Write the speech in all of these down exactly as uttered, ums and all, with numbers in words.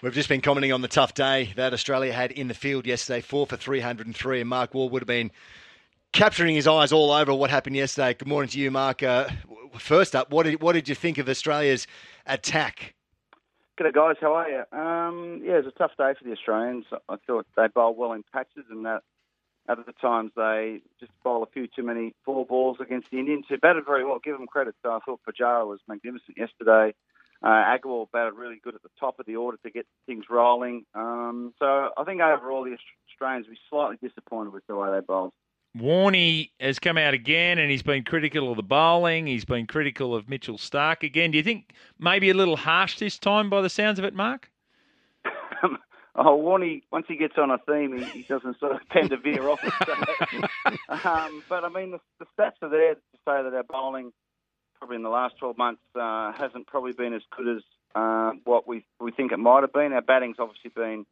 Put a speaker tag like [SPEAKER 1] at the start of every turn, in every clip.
[SPEAKER 1] We've just been commenting on the tough day that Australia had in the field yesterday, four for three hundred three, and Mark Ward would have been capturing his eyes all over what happened yesterday. Good morning to you, Mark. Uh, first up, what did, what did you think of Australia's attack?
[SPEAKER 2] G'day guys, how are you? Um, yeah, it was a tough day for the Australians. I thought they bowled well in patches, and that at the times they just bowled a few too many four balls against the Indians, who batted very well. Give them credit. So I thought Pujara was magnificent yesterday. Uh, Agarwal batted really good at the top of the order to get things rolling. Um, so I think overall the Australians will be slightly disappointed with the way they bowled.
[SPEAKER 3] Warney has come out again and he's been critical of the bowling. He's been critical of Mitchell Starc again. Do you think maybe a little harsh this time by the sounds of it, Mark?
[SPEAKER 2] oh, Warney, once he gets on a theme, he, he doesn't sort of tend to veer off it. um, but, I mean, the, the stats are there to say that our bowling probably in the last twelve months uh, hasn't probably been as good as uh, what we we think it might have been. Our batting's obviously been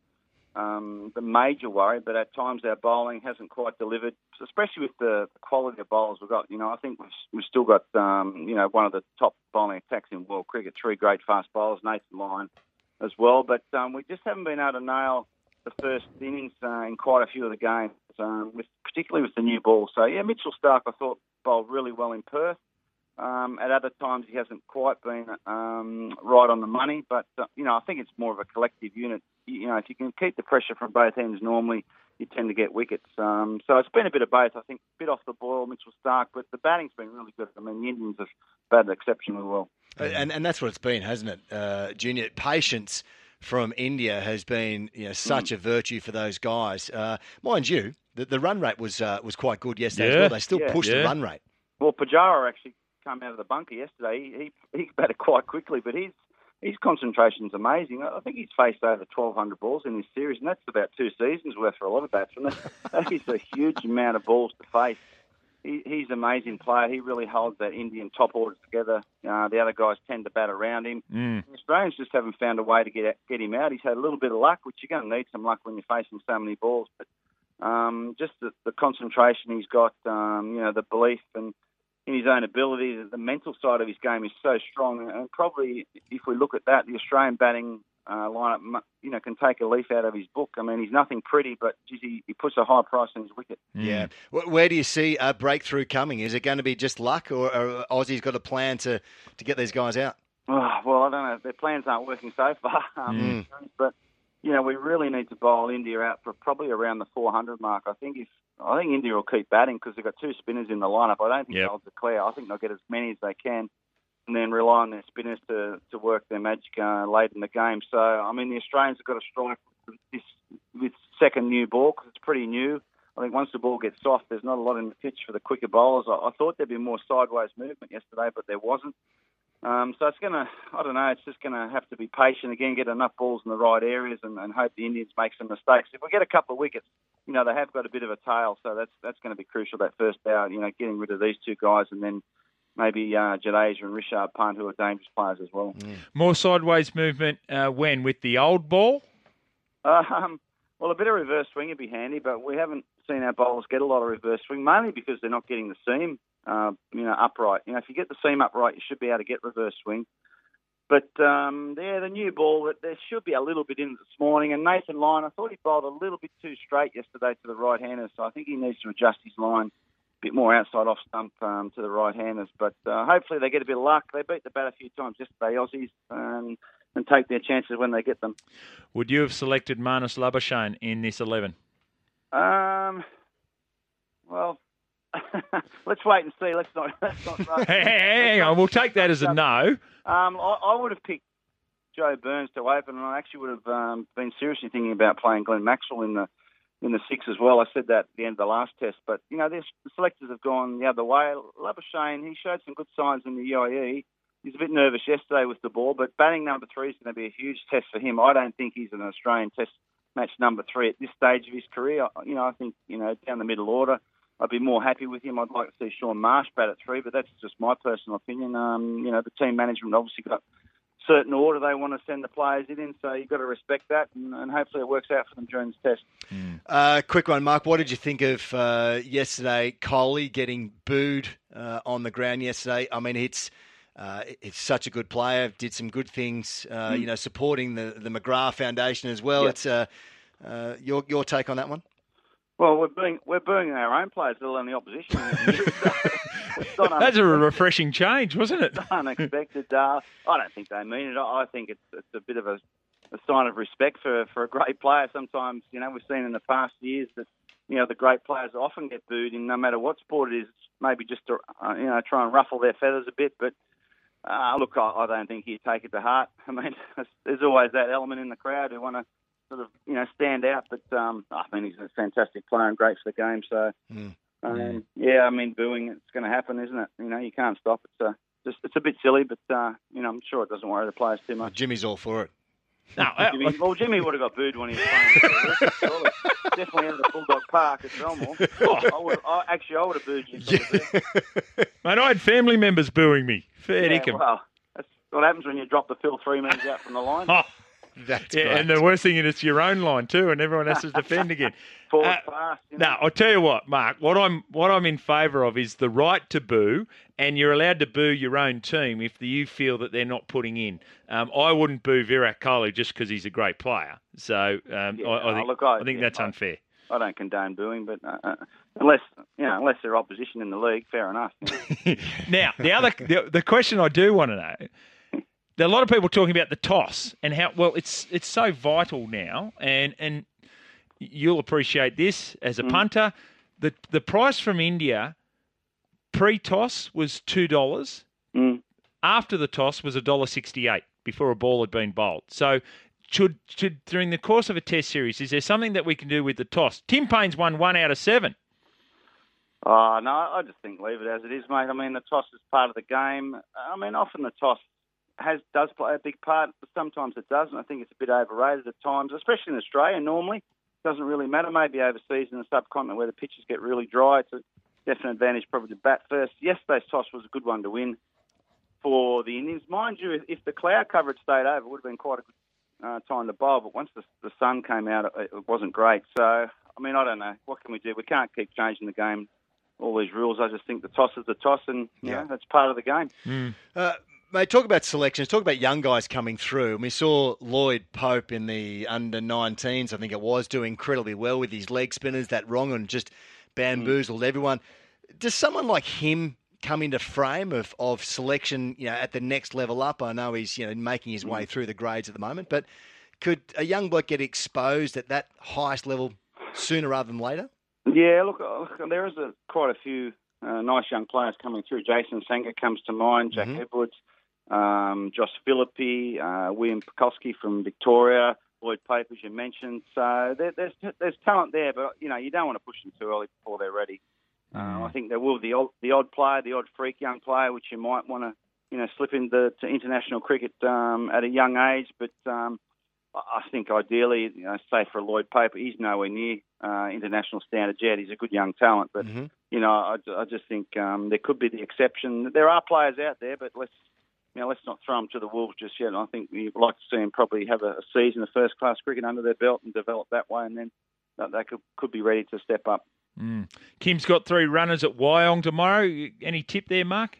[SPEAKER 2] Um, the major worry, but at times our bowling hasn't quite delivered, especially with the quality of bowlers we've got. You know, I think we've, we've still got, um, you know, one of the top bowling attacks in world cricket, three great fast bowlers, Nathan Lyon as well, but um, we just haven't been able to nail the first innings uh, in quite a few of the games, um, with, particularly with the new ball. So, yeah, Mitchell Starc, I thought, bowled really well in Perth. Um, at other times, he hasn't quite been um, right on the money, but, uh, you know, I think it's more of a collective unit. You know, if you can keep the pressure from both ends normally, you tend to get wickets. Um, so it's been a bit of both. I think a bit off the boil, Mitchell Starc, but the batting's been really good. I mean, the Indians have batted exceptionally well.
[SPEAKER 1] And and that's what it's been, hasn't it, uh, Junior? Patience from India has been, you know, such mm. a virtue for those guys. Uh, mind you, the, the run rate was uh, was quite good yesterday
[SPEAKER 3] yeah.
[SPEAKER 1] as well. They still
[SPEAKER 2] yeah.
[SPEAKER 1] pushed
[SPEAKER 3] yeah.
[SPEAKER 1] the run rate.
[SPEAKER 2] Well, Pujara actually came out of the bunker yesterday. He he, he batted quite quickly, but he's His concentration's amazing. I think he's faced over twelve hundred balls in this series, and that's about two seasons worth for a lot of batsmen. That is a huge amount of balls to face. He, he's an amazing player. He really holds that Indian top order together. Uh, the other guys tend to bat around him.
[SPEAKER 3] Mm.
[SPEAKER 2] The Australians just haven't found a way to get get him out. He's had a little bit of luck, which you're going to need some luck when you're facing so many balls. But um, just the, the concentration he's got, um, you know, the belief and in his own ability, the mental side of his game is so strong. And probably, if we look at that, the Australian batting uh, lineup, you know, can take a leaf out of his book. I mean, he's nothing pretty, but geez, he, he puts a high price on his wicket.
[SPEAKER 1] Mm. Yeah. Where do you see a breakthrough coming? Is it going to be just luck, or, or Aussie's got a plan to, to get these guys out?
[SPEAKER 2] Oh, well, I don't know. Their plans aren't working so far. Um, mm. But, you know, we really need to bowl India out for probably around the four hundred mark. I think if I think India will keep batting because they've got two spinners in the lineup. I don't think
[SPEAKER 3] yep.
[SPEAKER 2] they'll declare. I think they'll get as many as they can and then rely on their spinners to, to work their magic uh, late in the game. So, I mean, the Australians have got to strike this, this second new ball because it's pretty new. I think once the ball gets soft, there's not a lot in the pitch for the quicker bowlers. I, I thought there'd be more sideways movement yesterday, but there wasn't. Um, so it's going to, I don't know, it's just going to have to be patient again, get enough balls in the right areas and, and hope the Indians make some mistakes. If we get a couple of wickets, you know, they have got a bit of a tail, so that's that's going to be crucial, that first hour, you know, getting rid of these two guys and then maybe uh, Jadeja and Rishabh Pant, who are dangerous players as well.
[SPEAKER 3] Mm. More sideways movement uh, when? With the old ball?
[SPEAKER 2] Uh, um, well, a bit of reverse swing would be handy, but we haven't seen our bowlers get a lot of reverse swing, mainly because they're not getting the seam, uh, you know, upright. You know, if you get the seam upright, you should be able to get reverse swing. But, um, yeah, the new ball, there should be a little bit in this morning. And Nathan Lyon, I thought he bowled a little bit too straight yesterday to the right-handers, so I think he needs to adjust his line a bit more outside off stump um, to the right-handers. But uh, hopefully they get a bit of luck. They beat the bat a few times yesterday, Aussies, um, and take their chances when they get them.
[SPEAKER 3] Would you have selected Marnus Labuschagne in this eleven?
[SPEAKER 2] Um, well... let's wait and see. Let's not. Let's not rush.
[SPEAKER 3] Hey, hang on. We'll take that as a no.
[SPEAKER 2] Um, I, I would have picked Joe Burns to open, and I actually would have um, been seriously thinking about playing Glenn Maxwell in the in the six as well. I said that at the end of the last test, but you know, the selectors have gone the other way. Labuschagne, he showed some good signs in the U A E. He's a bit nervous yesterday with the ball, but batting number three is going to be a huge test for him. I don't think he's an Australian Test match number three at this stage of his career. You know, I think you know down the middle order, I'd be more happy with him. I'd like to see Sean Marsh bat at three, but that's just my personal opinion. Um, you know, the team management obviously got certain order they want to send the players in, so you've got to respect that, and, and hopefully it works out for them during this test.
[SPEAKER 1] Mm. Uh, quick one, Mark. What did you think of uh, yesterday, Kohli getting booed uh, on the ground yesterday? I mean, it's Uh, it's such a good player. Did some good things, uh,
[SPEAKER 2] Mm.
[SPEAKER 1] you know, supporting the, the McGrath Foundation as well.
[SPEAKER 2] Yep.
[SPEAKER 1] It's uh, uh, your your take on that one?
[SPEAKER 2] Well, we're booing, we're booing our own players, let alone the opposition. It's not
[SPEAKER 3] That's a refreshing change, wasn't it?
[SPEAKER 2] unexpected. Uh, I don't think they mean it. I think it's, it's a bit of a, a sign of respect for, for a great player. Sometimes, you know, we've seen in the past years that, you know, the great players often get booed, and no matter what sport it is, maybe just to, uh, you know, try and ruffle their feathers a bit. But uh, look, I, I don't think he'd take it to heart. I mean, there's always that element in the crowd who want to sort of, you know, stand out. But um, I mean, he's a fantastic player and great for the game. So,
[SPEAKER 1] Mm.
[SPEAKER 2] um, yeah, I mean, booing, it's going to happen, isn't it? You know, you can't stop it. So just, it's a bit silly, but, uh, you know, I'm sure it doesn't worry the players too much.
[SPEAKER 1] Jimmy's all for it.
[SPEAKER 3] No, uh,
[SPEAKER 2] Jimmy, well, Jimmy would have got booed when he was playing. Surely. Definitely out of the Bulldog Park at Belmore. I would, I, actually, I would have booed you.
[SPEAKER 3] mate, I had family members booing me. Fair
[SPEAKER 2] Yeah,
[SPEAKER 3] dinkum.
[SPEAKER 2] well, that's what happens when you drop the Phil three metres out from the line.
[SPEAKER 3] Oh,
[SPEAKER 1] That's
[SPEAKER 3] yeah,
[SPEAKER 1] great.
[SPEAKER 3] and the worst thing is it's your own line too, and everyone has to defend again.
[SPEAKER 2] Forward
[SPEAKER 3] Uh,
[SPEAKER 2] pass. You know.
[SPEAKER 3] No, I'll tell you what, Mark. What I'm what I'm in favour of is the right to boo, and you're allowed to boo your own team if you feel that they're not putting in. Um, I wouldn't boo Virat Kohli just because he's a great player. So um,
[SPEAKER 2] Yeah,
[SPEAKER 3] I, I
[SPEAKER 2] no,
[SPEAKER 3] think
[SPEAKER 2] look, I-
[SPEAKER 3] I think
[SPEAKER 2] yeah,
[SPEAKER 3] that's
[SPEAKER 2] I-
[SPEAKER 3] unfair.
[SPEAKER 2] I don't condone booing, but uh, uh, unless you know, unless they're opposition in the league, fair enough. You know.
[SPEAKER 3] Now, the other the, the question I do want to know, there are a lot of people talking about the toss and how well it's it's so vital now, and and you'll appreciate this as a
[SPEAKER 2] Mm.
[SPEAKER 3] punter. The the price from India pre-toss was two dollars.
[SPEAKER 2] Mm.
[SPEAKER 3] After the toss was a dollar sixty-eight before a ball had been bowled. So. Should, should during the course of a test series, is there something that we can do with the toss? Tim Payne's won one out of seven.
[SPEAKER 2] Oh, no, I just think leave it as it is, mate. I mean, the toss is part of the game. I mean, often the toss has does play a big part, but sometimes it doesn't. I think it's a bit overrated at times, especially in Australia. Normally, it doesn't really matter. Maybe overseas in the subcontinent where the pitches get really dry, it's a definite advantage probably to bat first. Yesterday's toss was a good one to win for the Indians. Mind you, if, if the cloud coverage stayed over, it would have been quite a good Uh, time to bowl, but once the, the sun came out, it, it wasn't great. So, I mean, I don't know. What can we do? We can't keep changing the game, all these rules. I just think the toss is the toss, and you
[SPEAKER 1] Yeah.
[SPEAKER 2] know, that's part of the game.
[SPEAKER 3] Mm.
[SPEAKER 1] Uh, mate, talk about selections. Talk about young guys coming through. And we saw Lloyd Pope in the under nineteens, I think it was, doing incredibly well with his leg spinners. That wrong and just bamboozled mm. everyone. Does someone like him come into frame of, of selection, you know, at the next level up? I know he's, you know, making his way through the grades at the moment, but could a young bloke get exposed at that highest level sooner rather than later?
[SPEAKER 2] Yeah, look, look there is a, quite a few uh, nice young players coming through. Jason Sanger comes to mind, Jack
[SPEAKER 1] Mm-hmm.
[SPEAKER 2] Edwards, um, Josh Philippi, uh, William Pekoski from Victoria, Lloyd Pope, as you mentioned. So there, there's there's talent there, but you know you don't want to push them too early before they're ready. Uh, I think there will be the odd, the odd player, the odd freak young player, which you might want to, you know, slip into to international cricket um, at a young age. But um, I think ideally, you know, say for Lloyd Pope, he's nowhere near uh, international standards yet. He's a good young talent, but
[SPEAKER 1] Mm-hmm.
[SPEAKER 2] you know, I, I just think um, there could be the exception. There are players out there, but let's, you know, let's not throw them to the wolves just yet. And I think we'd like to see them probably have a, a season of first class cricket under their belt and develop that way, and then that they could could be ready to step up.
[SPEAKER 3] Mm. Kim's got three runners at Wyong tomorrow. Any tip there, Mark?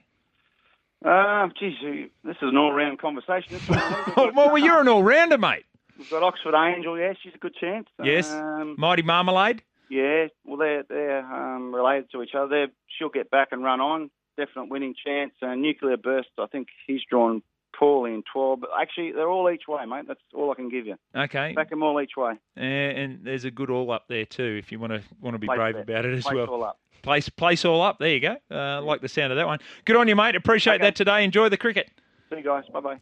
[SPEAKER 2] Uh, geez, this is an all-round conversation. This one.
[SPEAKER 3] Well, you're an all-rounder, mate.
[SPEAKER 2] We've got Oxford Angel, yeah, she's a good chance.
[SPEAKER 3] Yes.
[SPEAKER 2] Um,
[SPEAKER 3] Mighty Marmalade.
[SPEAKER 2] yeah, well, they're, they're um, related to each other. They're, she'll get back and run on. Definite winning chance. Uh, Nuclear Burst, I think he's drawn poorly in twelve. But actually, they're all each way, mate. That's all I can give you.
[SPEAKER 3] Okay.
[SPEAKER 2] Back them all each way.
[SPEAKER 3] And, and there's a good all up there too, if you want to want to be
[SPEAKER 2] Place
[SPEAKER 3] brave
[SPEAKER 2] bet.
[SPEAKER 3] about it as
[SPEAKER 2] Place
[SPEAKER 3] well.
[SPEAKER 2] all up.
[SPEAKER 3] Place place all up. There you go. Uh, I like the sound of that one. Good on you, mate. Appreciate
[SPEAKER 2] Okay.
[SPEAKER 3] that today. Enjoy the cricket.
[SPEAKER 2] See you guys. Bye-bye.